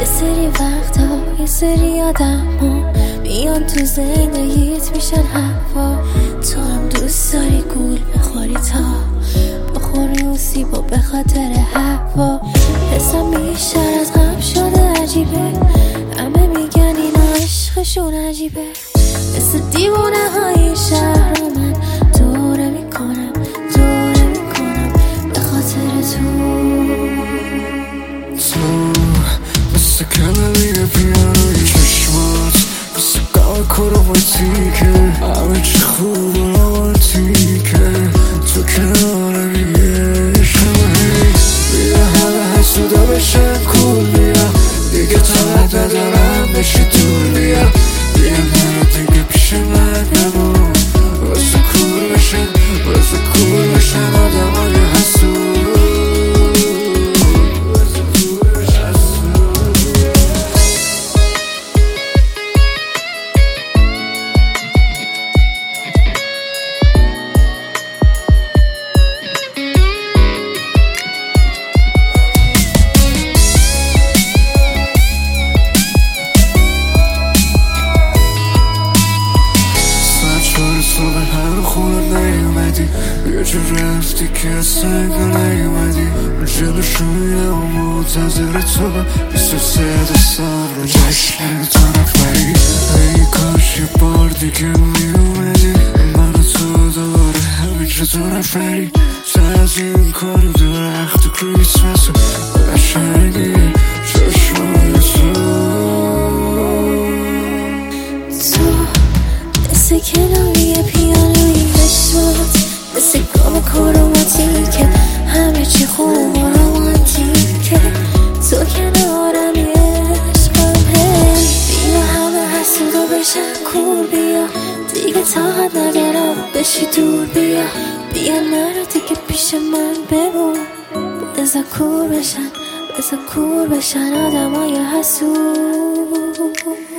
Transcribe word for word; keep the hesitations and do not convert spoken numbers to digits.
یه سری وقتا یه سری آدم ها میان تو زندگیت میشن هوا. تو هم دوست داری گول بخوری تا بخوری اون سیبا به خاطر هوا. حسم بیشتر از غم شده عجیبه، همه میگن اینا عشقشون عجیبه. مثل دیوانه های شهر رو من دوره میکنم دوره میکنم به خاطر تو. تو مثل کلمه پیانوی چشمات، مثل قلب کرواتیکه، همه چی خوب و رومانتیکه. تو کنارمی عشقمه، بیا همه حسودا بشن کول، بیا دیگه طاقت ندارم بشی دور، بیا بیا منو دیگه پیش من بمون. واسه کول بشن واسه کول بشن آدم های حسود. صبح هر خونه نیومدی، یه جور رفتی که اصلا انگار نیومدی. جلوشون یه و منتظر تو بیست و سه دستان رو جشن تو نفری. ای کاش یه بار دیگه میومدی، من و تو دوباره همین جا تو نفری. سر از این کارو درخت و کریسمس و قشنگی چشمای تو. مثل کلاوی پیانوی عشقات، مثل گام کروماتیکه، همه چی خوب و رومانتیکه. تو کنارمی عشقم، هی بیا همه حسودا بشن کول، بیا دیگه طاقت ندارم بشی دور، بیا بیا نرو دیگه پیش من بمون. بذار کور بشن بذار کور بشن آدم های حسود.